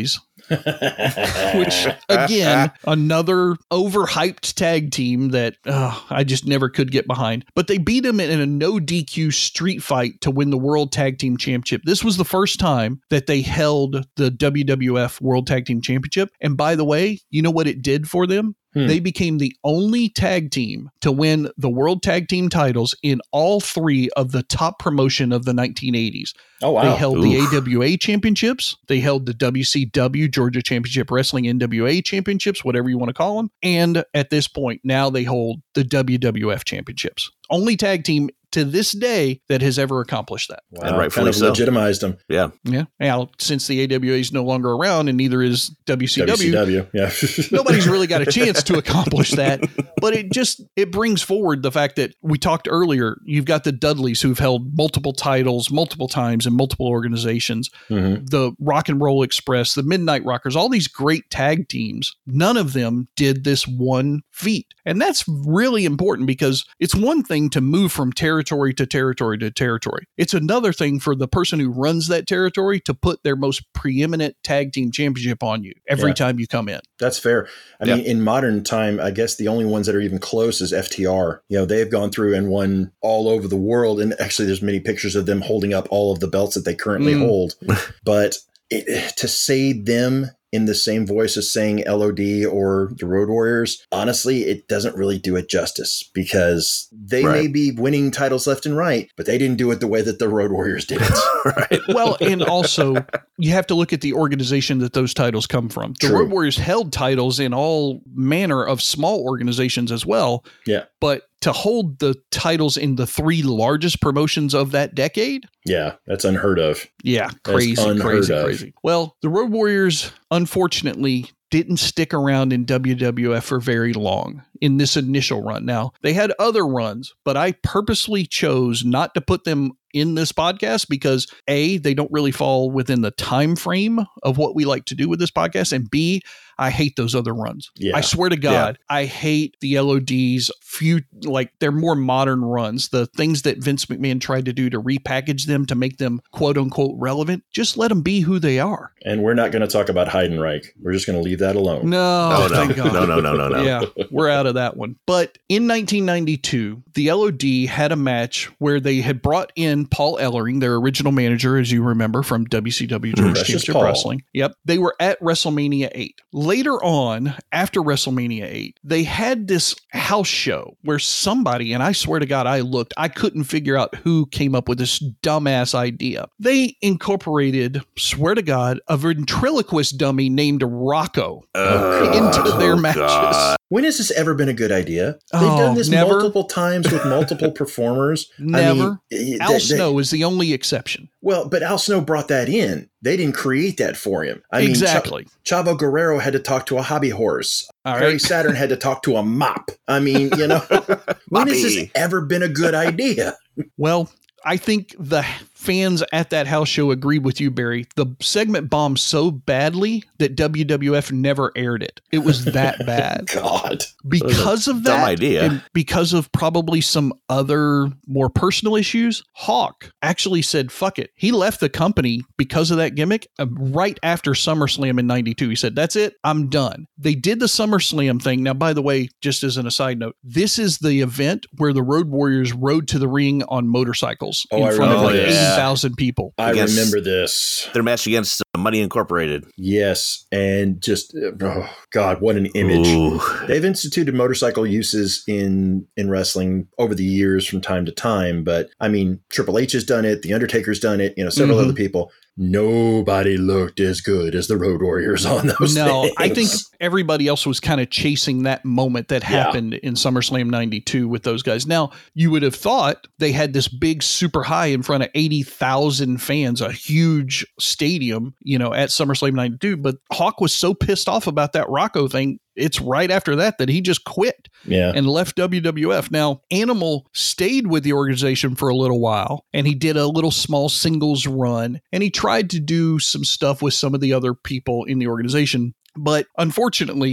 S7: Which, again, another overhyped tag team that uh, I just never could get behind. But they beat them in a no D Q street fight to win the World Tag Team Championship. This was the first time that they held the W W F World Tag Team Championship. And by the way, you know what it did for them? Hmm. They became the only tag team to win the World Tag Team titles in all three of the top promotion of the nineteen eighties.
S8: Oh, wow.
S7: They held
S8: Oof.
S7: the A W A championships. They held the W C W, Georgia Championship Wrestling, N W A championships, whatever you want to call them. And at this point, now they hold the W W F championships. Only tag team to this day that has ever accomplished that.
S8: Wow, and rightfully kind of so. Legitimized them.
S9: Yeah.
S7: Yeah. Now, since the A W A is no longer around and neither is W C W,
S8: W C W yeah.
S7: nobody's really got a chance to accomplish that. But it just, it brings forward the fact that we talked earlier, you've got the Dudleys who've held multiple titles multiple times in multiple organizations, mm-hmm. the Rock and Roll Express, the Midnight Rockers, all these great tag teams. None of them did this one feat. And that's really important because it's one thing to move from territory to territory to territory. It's another thing for the person who runs that territory to put their most preeminent tag team championship on you every yeah. time you come in.
S8: That's fair. I yeah. mean, in modern time, I guess the only ones that are even close is F T R. You know, they've gone through and won all over the world. And actually, there's many pictures of them holding up all of the belts that they currently mm. hold. But it, to say them in the same voice as saying L O D or the Road Warriors, honestly, it doesn't really do it justice because they right. may be winning titles left and right, but they didn't do it the way that the Road Warriors did it.
S7: Right. Well, and also you have to look at the organization that those titles come from. The True. Road Warriors held titles in all manner of small organizations as well.
S8: Yeah.
S7: But to hold the titles in the three largest promotions of that decade?
S8: Yeah, that's unheard of.
S7: Yeah, crazy,
S8: unheard
S7: crazy,
S8: of.
S7: crazy. Well, the Road Warriors, unfortunately, didn't stick around in W W F for very long in this initial run. Now, they had other runs, but I purposely chose not to put them in this podcast because A, they don't really fall within the time frame of what we like to do with this podcast, and B, I hate those other runs.
S8: Yeah.
S7: I swear to God, yeah. I hate the L O D's few, like they're more modern runs. The things that Vince McMahon tried to do to repackage them to make them quote unquote relevant, just let them be who they are.
S8: And we're not going to talk about Heidenreich. We're just going to leave that alone.
S7: No,
S9: oh, no.
S7: thank God.
S9: no, no, no, no, no.
S7: Yeah, we're out of that one. But in nineteen ninety-two, the L O D had a match where they had brought in Paul Ellering, their original manager, as you remember, from W C W Georgia Championship Wrestling. Yep. They were at WrestleMania eight. Later on, after WrestleMania eight, they had this house show where somebody, and I swear to God, I looked, I couldn't figure out who came up with this dumbass idea. They incorporated, swear to God, a ventriloquist dummy named Rocco
S9: oh,
S7: into their
S9: oh,
S7: matches.
S9: God.
S8: When has this ever been a good idea? They've
S7: Oh,
S8: done this
S7: never.
S8: multiple times with multiple performers.
S7: Never.
S8: I mean,
S7: Al
S8: they-
S7: Snow
S8: they-
S7: is the only exception.
S8: Well, but Al Snow brought that in. They didn't create that for him. I
S7: Exactly.
S8: mean, Ch- Chavo Guerrero had to talk to a hobby horse.
S7: All
S8: Harry
S7: right.
S8: Saturn had to talk to a mop. I mean, you know, when has this
S9: Moppy.
S8: ever been a good idea?
S7: Well, I think the fans at that house show agreed with you, Barry. The segment bombed so badly that W W F never aired it. It was that bad.
S8: God.
S7: Because of that,
S9: dumb idea.
S7: and because of probably some other more personal issues, Hawk actually said, fuck it. He left the company because of that gimmick uh, right after SummerSlam in ninety-two. He said, that's it. I'm done. They did the SummerSlam thing. Now, by the way, just as an aside note, this is the event where the Road Warriors rode to the ring on motorcycles
S8: Oh,
S7: in
S8: I
S7: front of
S8: remember
S7: like
S8: this.
S7: eighty thousand people.
S8: I
S9: Against-
S8: remember this.
S9: Their match against uh, Money Incorporated.
S8: Yes. And just, oh, God, what an image.
S9: Ooh.
S8: They've instituted motorcycle uses in, in wrestling over the years from time to time. But I mean, Triple H has done it. The Undertaker's done it. You know, several
S7: Mhm.
S8: other people. Nobody looked as good as the Road Warriors on those
S7: No,
S8: things.
S7: I think everybody else was kind of chasing that moment that
S8: Yeah.
S7: happened in SummerSlam ninety-two with those guys. Now, you would have thought they had this big super high in front of eighty thousand fans, a huge stadium, you know, at SummerSlam ninety-two. But Hawk was so pissed off about that Rocco thing. It's right after that that he just quit
S8: Yeah.
S7: and left W W F. Now, Animal stayed with the organization for a little while, and he did a little small singles run, and he tried to do some stuff with some of the other people in the organization. But unfortunately,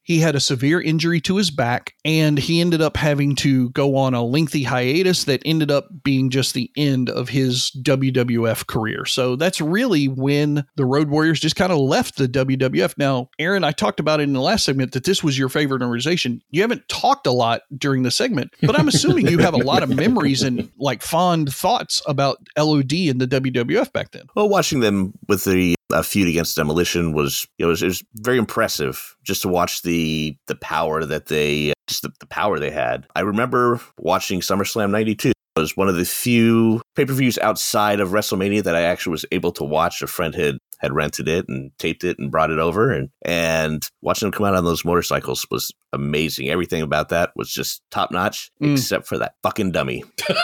S7: he had a severe injury to his back, and he ended up having to go on a lengthy hiatus that ended up being just the end of his W W F career. So that's really when the Road Warriors just kind of left the W W F. Now, Aaron, I talked about it in the last segment that this was your favorite organization. You haven't talked a lot during the segment, but I'm assuming you have a lot of memories and like fond thoughts about L O D and the W W F back then.
S9: Well, watching them with the uh, feud against Demolition was, you know, it was, it was very impressive just to watch the the power that they, just the, the power they had. I remember watching SummerSlam ninety-two. It was one of the few pay-per-views outside of WrestleMania that I actually was able to watch. A friend had had rented it and taped it and brought it over, and and watching them come out on those motorcycles was amazing. Everything about that was just top notch, mm. except for that fucking dummy.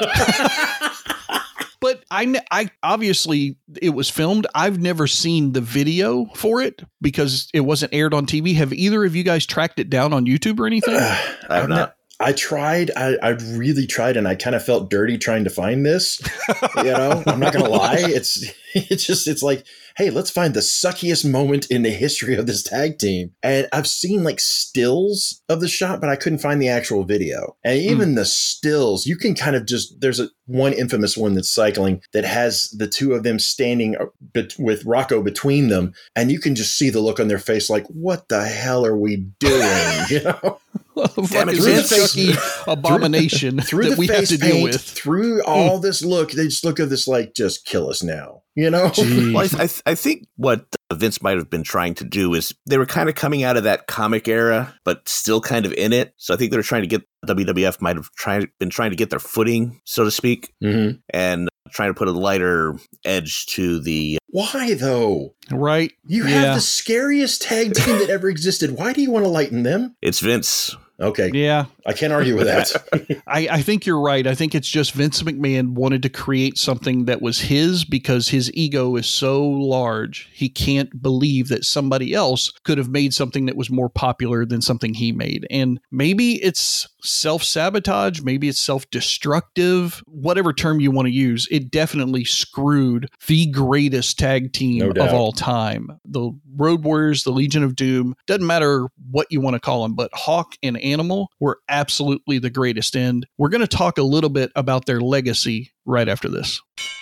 S7: But I, I obviously it was filmed. I've never seen the video for it because it wasn't aired on T V. Have either of you guys tracked it down on YouTube or anything?
S8: Uh,
S9: I have not.
S8: I tried. I, I really tried, and I kind of felt dirty trying to find this. You know, I'm not gonna lie. It's it's just it's like, hey, let's find the suckiest moment in the history of this tag team. And I've seen like stills of the shot, but I couldn't find the actual video. And even mm. the stills, you can kind of just, there's a one infamous one that's cycling that has the two of them standing be- with Rocco between them. And you can just see the look on their face like, what the hell are we doing? You know?
S7: Damn it, through the face, abomination
S8: through, through
S7: that
S8: the
S7: we
S8: face
S7: have to
S8: paint,
S7: deal with.
S8: Through all mm. this look, they just look at this like, just kill us now. You know,
S9: well, I, th- I, th- I think what Vince might have been trying to do is they were kind of coming out of that comic era, but still kind of in it. So I think they were trying to get W W F might have tried been trying to get their footing, so to speak,
S8: mm-hmm.
S9: and trying to put a lighter edge to the.
S8: Why though?
S7: Right?
S8: You
S7: yeah.
S8: have the scariest tag team that ever existed. Why do you want to lighten them?
S9: It's Vince.
S8: Okay.
S7: Yeah.
S8: I can't argue with that.
S7: I, I think you're right. I think it's just Vince McMahon wanted to create something that was his because his ego is so large. He can't believe that somebody else could have made something that was more popular than something he made. And maybe it's self-sabotage. Maybe it's self-destructive. Whatever term you want to use, it definitely screwed the greatest tag team
S8: No doubt.
S7: of all time. The Road Warriors, the Legion of Doom, doesn't matter what you want to call them, but Hawk and Animal were absolutely the greatest. And we're going to talk a little bit about their legacy right after this.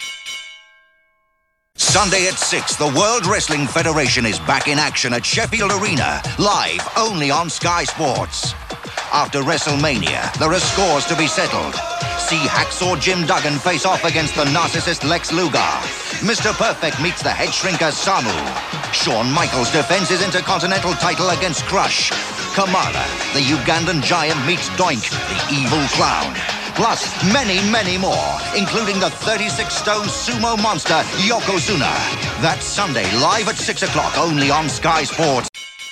S14: Sunday at six, the World Wrestling Federation is back in action at Sheffield Arena, live only on Sky Sports. After WrestleMania, there are scores to be settled. See Hacksaw Jim Duggan face off against the narcissist Lex Luger. Mister Perfect meets the head shrinker Samu. Shawn Michaels defends his Intercontinental title against Crush. Kamala, the Ugandan giant, meets Doink, the evil clown. Plus, many, many more, including the thirty-six stone sumo monster, Yokozuna. That's Sunday, live at six o'clock, only on Sky Sports.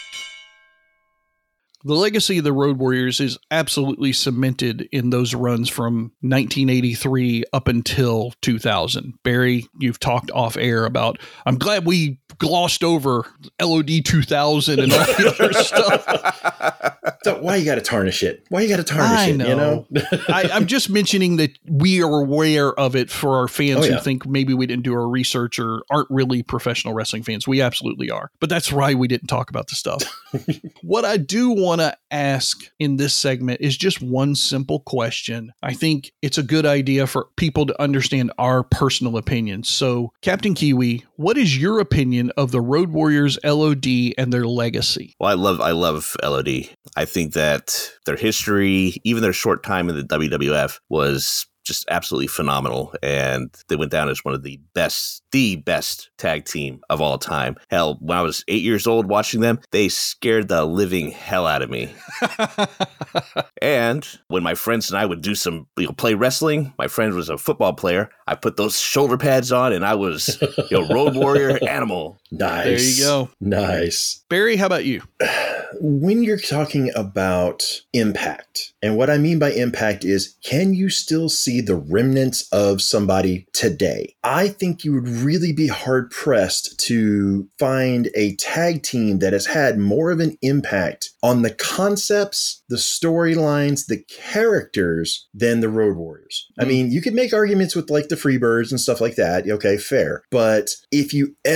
S7: The legacy of the Road Warriors is absolutely cemented in those runs from nineteen eighty-three up until two thousand. Barry, you've talked off air about, I'm glad we glossed over L O D two thousand and all the other stuff.
S8: So why you got to tarnish it? Why you got to tarnish
S7: I
S8: it?
S7: know.
S8: You know,
S7: I, I'm just mentioning that we are aware of it for our fans
S8: Oh, yeah.
S7: who think maybe we didn't do our research or aren't really professional wrestling fans. We absolutely are. But that's why we didn't talk about the stuff. What I do want to ask in this segment is just one simple question. I think it's a good idea for people to understand our personal opinions. So, Captain Kiwi, what is your opinion of the Road Warriors L O D and their legacy?
S9: Well, I love I love L O D. I think that their history, even their short time in the W W F, was just absolutely phenomenal. And they went down as one of the best, the best tag team of all time. Hell, when I was eight years old watching them, they scared the living hell out of me. And when my friends and I would do some, you know, play wrestling, my friend was a football player. I put those shoulder pads on and I was, you know, Road Warrior Animal.
S8: Nice.
S7: There you go.
S8: Nice.
S7: Barry, how about you?
S8: When you're talking about impact, and what I mean by impact is, can you still see the remnants of somebody today? I think you would really be hard pressed to find a tag team that has had more of an impact on the concepts, the storylines, the characters than the Road Warriors. I mean, you could make arguments with like the Freebirds and stuff like that. Okay, fair. But if you ever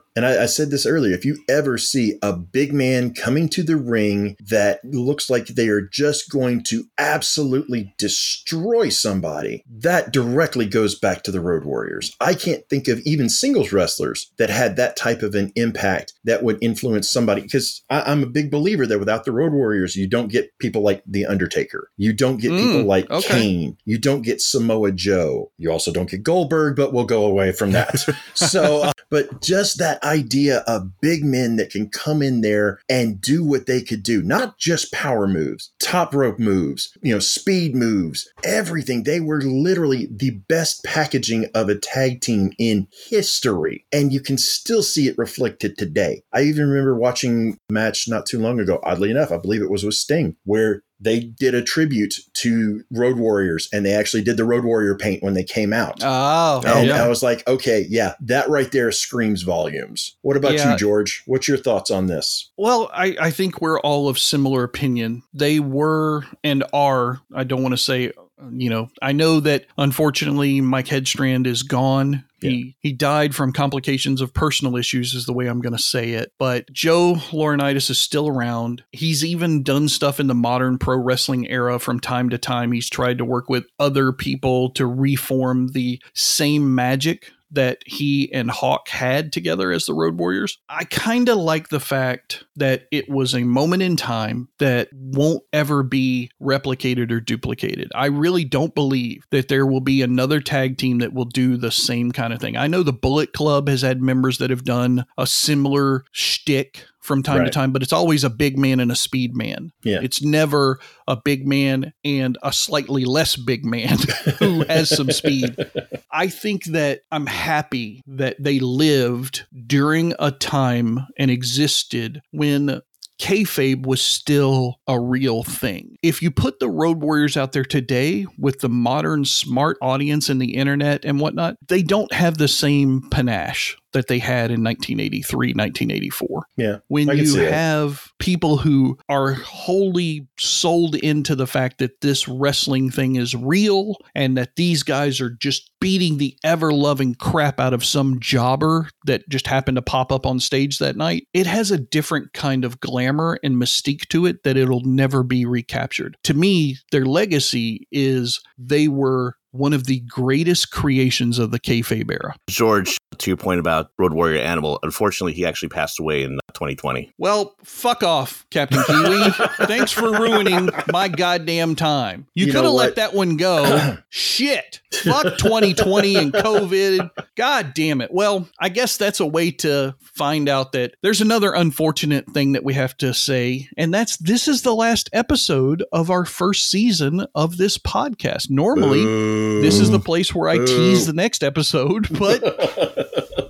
S8: And I, I said this earlier, if you ever see a big man coming to the ring that looks like they are just going to absolutely destroy somebody, that directly goes back to the Road Warriors. I can't think of even singles wrestlers that had that type of an impact that would influence somebody, because I'm a big believer that without the Road Warriors, you don't get people like The Undertaker. You don't get mm, people like okay. Kane. You don't get Samoa Joe. You also don't get Goldberg, but we'll go away from that. so, uh, but just that idea of big men that can come in there and do what they could do, not just power moves, top rope moves, you know, speed moves, everything. They were literally the best packaging of a tag team in history. And you can still see it reflected today. I even remember watching a match not too long ago, oddly enough, I believe it was with Sting, where they did a tribute to Road Warriors, and they actually did the Road Warrior paint when they came out.
S7: Oh,
S8: and
S7: yeah.
S8: I was like, okay, yeah, that right there screams volumes. What about yeah. you, George? What's your thoughts on this?
S7: Well, I, I think we're all of similar opinion. They were and are, I don't want to say, you know, I know that unfortunately Mike Hedstrand is gone. Yeah. He he died from complications of personal issues is the way I'm going to say it. But Joe Laurinaitis is still around. He's even done stuff in the modern pro wrestling era from time to time. He's tried to work with other people to reform the same magic that he and Hawk had together as the Road Warriors. I kind of like the fact that it was a moment in time that won't ever be replicated or duplicated. I really don't believe that there will be another tag team that will do the same kind of thing. I know the Bullet Club has had members that have done a similar shtick from time right. to time, but it's always a big man and a speed man.
S8: Yeah.
S7: It's never a big man and a slightly less big man who has some speed. I think that I'm happy that they lived during a time and existed when kayfabe was still a real thing. If you put the Road Warriors out there today with the modern smart audience and the internet and whatnot, they don't have the same panache that they had in nineteen eighty-three, nineteen eighty-four.
S8: Yeah.
S7: When you have people who are wholly sold into the fact that this wrestling thing is real and that these guys are just beating the ever-loving crap out of some jobber that just happened to pop up on stage that night, it has a different kind of glamour and mystique to it that it'll never be recaptured. To me, their legacy is they were one of the greatest creations of the kayfabe era.
S9: George, to your point about Road Warrior Animal, unfortunately, he actually passed away in twenty twenty.
S7: Well, fuck off, Captain Kiwi. Thanks for ruining my goddamn time. You, you could have let that one go. Shit. Fuck twenty twenty and COVID. God damn it. Well, I guess that's a way to find out that there's another unfortunate thing that we have to say, and that's this is the last episode of our first season of this podcast. Normally, Ooh. this is the place where I Ooh. tease the next episode, but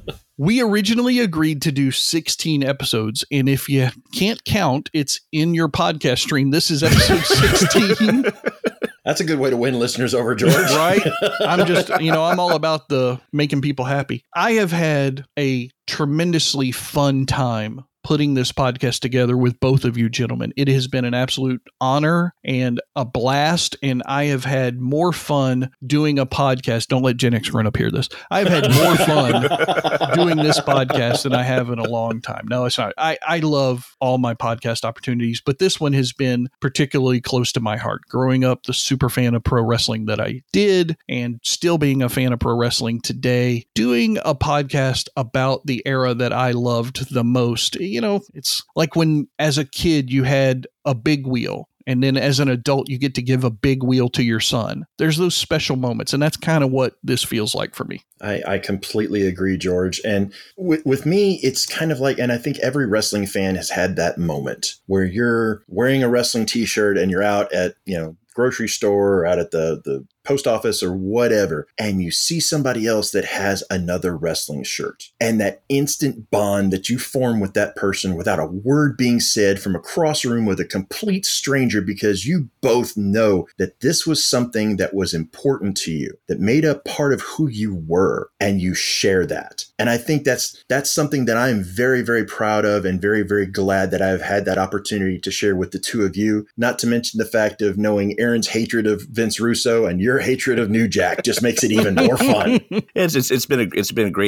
S7: we originally agreed to do sixteen episodes, and if you can't count, it's in your podcast stream. This is episode sixteen.
S8: That's a good way to win listeners over, George.
S7: Right? I'm just, you know, I'm all about the making people happy. I have had a tremendously fun time putting this podcast together with both of you gentlemen. It has been an absolute honor and a blast, and I have had more fun doing a podcast. Don't let Gen X run up here this. I've had more fun doing this podcast than I have in a long time. No, it's not. I, I love all my podcast opportunities, but this one has been particularly close to my heart. Growing up, the super fan of pro wrestling that I did, and still being a fan of pro wrestling today, doing a podcast about the era that I loved the most. You know, it's like when as a kid you had a big wheel, and then as an adult you get to give a big wheel to your son. There's those special moments, and that's kind of what this feels like for me.
S8: I, I completely agree, George. And with, with me, it's kind of like, and I think every wrestling fan has had that moment where you're wearing a wrestling t-shirt and you're out at, you know, grocery store or out at the, the post office or whatever, and you see somebody else that has another wrestling shirt, and that instant bond that you form with that person without a word being said from across the room with a complete stranger, because you both know that this was something that was important to you, that made up part of who you were, and you share that. And I think that's that's something that I am very, very proud of, and very, very glad that I've had that opportunity to share with the two of you, not to mention the fact of knowing Aaron's hatred of Vince Russo and your hatred of New Jack just makes it even more fun.
S9: It's, it's it's been a it's been a great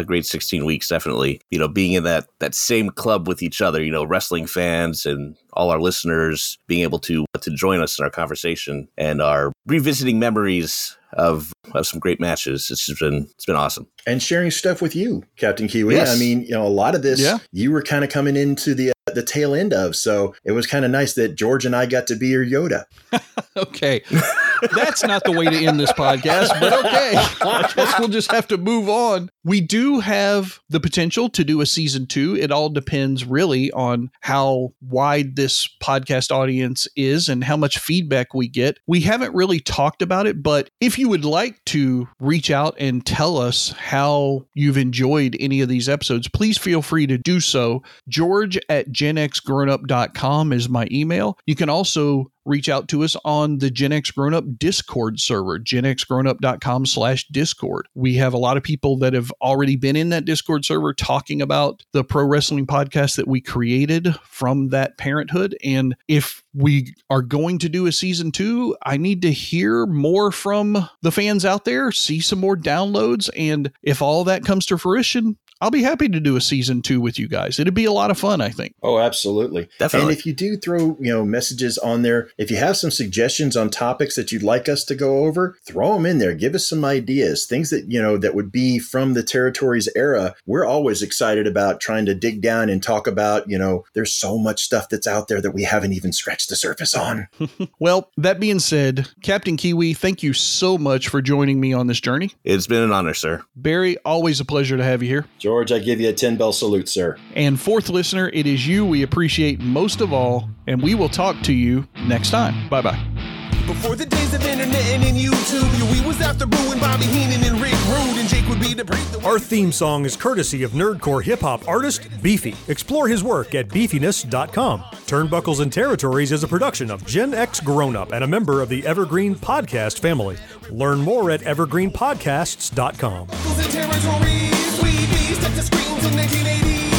S9: a great sixteen weeks, definitely. You know, being in that that same club with each other, you know, wrestling fans and all our listeners being able to to join us in our conversation and our revisiting memories of of some great matches. It's just been it's been awesome.
S8: And sharing stuff with you, Captain Kiwi.
S7: Yes.
S8: I mean, you know, a lot of this
S7: yeah.
S8: you were kind of coming into the uh, the tail end of, so it was kind of nice that George and I got to be your Yoda.
S7: Okay. That's not the way to end this podcast, but okay. I guess we'll just have to move on. We do have the potential to do a season two. It all depends really on how wide this podcast audience is and how much feedback we get. We haven't really talked about it, but if you would like to reach out and tell us how you've enjoyed any of these episodes, please feel free to do so. George at gen x grown up dot com is my email. You can also reach out to us on the Gen X Grown Up Discord server, gen x grown up dot com slash Discord. We have a lot of people that have already been in that Discord server talking about the pro wrestling podcast that we created from that parenthood. And if we are going to do a season two, I need to hear more from the fans out there, see some more downloads. And if all that comes to fruition, I'll be happy to do a season two with you guys. It'd be a lot of fun, I think.
S8: Oh, absolutely.
S9: Definitely.
S8: And if you do throw, you know, messages on there, if you have some suggestions on topics that you'd like us to go over, throw them in there. Give us some ideas, things that, you know, that would be from the Territories era. We're always excited about trying to dig down and talk about, you know, there's so much stuff that's out there that we haven't even scratched the surface on.
S7: Well, that being said, Captain Kiwi, thank you so much for joining me on this journey.
S9: It's been an honor, sir.
S7: Barry, always a pleasure to have you here.
S8: George, I give you a ten bell salute, sir.
S7: And fourth listener, it is you we appreciate most of all, and we will talk to you next time. Bye-bye.
S6: Before the days of internet and in YouTube, you, we was after Boo and Bobby Heenan and Rick Rude, and Jake would be the break.
S15: Our theme song is courtesy of nerdcore hip-hop artist Beefy. Explore his work at beefiness dot com. Turnbuckles and Territories is a production of Gen X Grown Up and a member of the Evergreen Podcast family. Learn more at evergreen podcasts dot com.
S6: Territories, we beast at the screens in nineteen eighty.